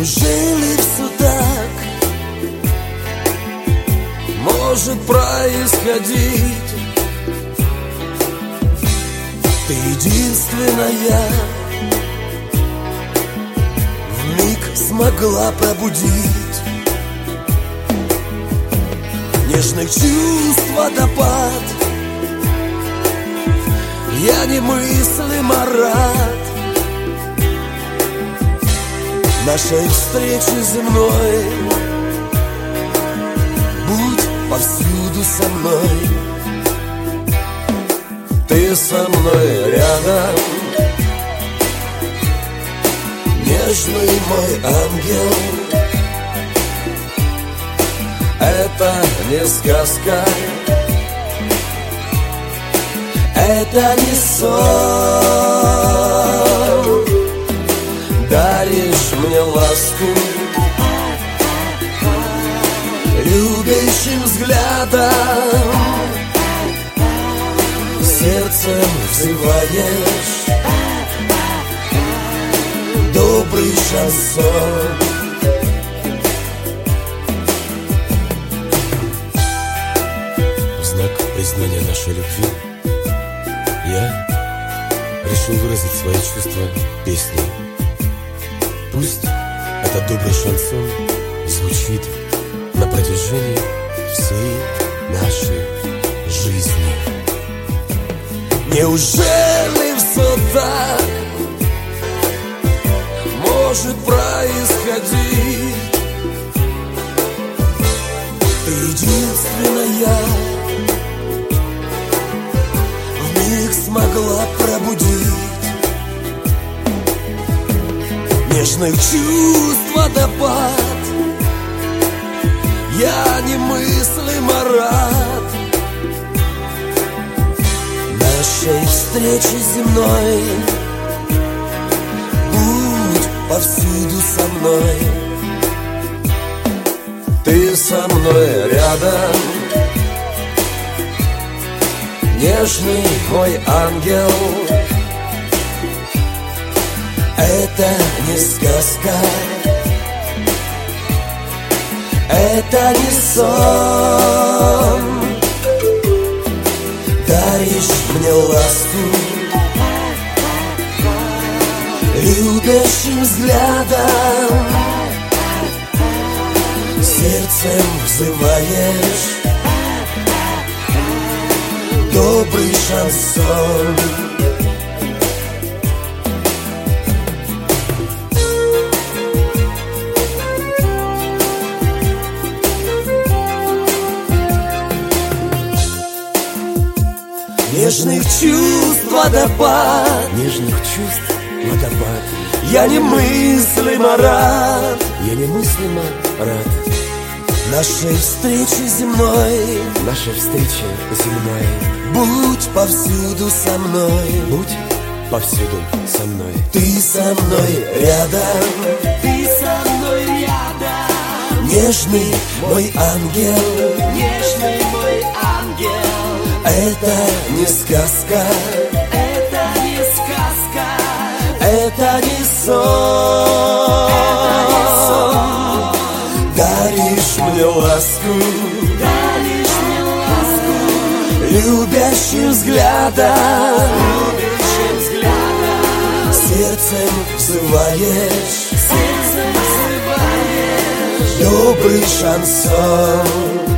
Неужели все так может происходить? Ты единственная вмиг смогла пробудить нежных чувств водопад. Я немыслимо рад нашей встрече земной. Будь повсюду со мной. Ты со мной рядом, нежный мой ангел. Это не сказка, это не сон. Даришь мне ласку любящим взглядом, сердцем взываешь добрый шансон. В знак признания нашей любви я решил выразить свои чувства песней. Пусть этот добрый шансон звучит на протяжении всей нашей жизни. Неужели все так может происходить? Ты единственная вмиг смогла пробудить нежных чувств водопад. Я немыслимо рад нашей встрече земной. Будь повсюду со мной. Ты со мной рядом, нежный мой ангел. Это не сказка, это не сон. Даришь мне ласку любящим взглядом, сердцем взываешь добрый шансон. Нежных чувств водопад, Нежных чувств водопад. я немыслимо рад нашей встрече земной. Нашей встрече земной. Будь повсюду со мной. Будь повсюду со мной. Ты со мной рядом, Ты со мной рядом, нежный мой ангел. нежный мой ангел. Это не сказка, Это не сказка, это не сон. Даришь мне ласку даришь мне ласку любящим взглядом, любящим взглядом, сердцем взываешь сердцем взываешь добрый шансон.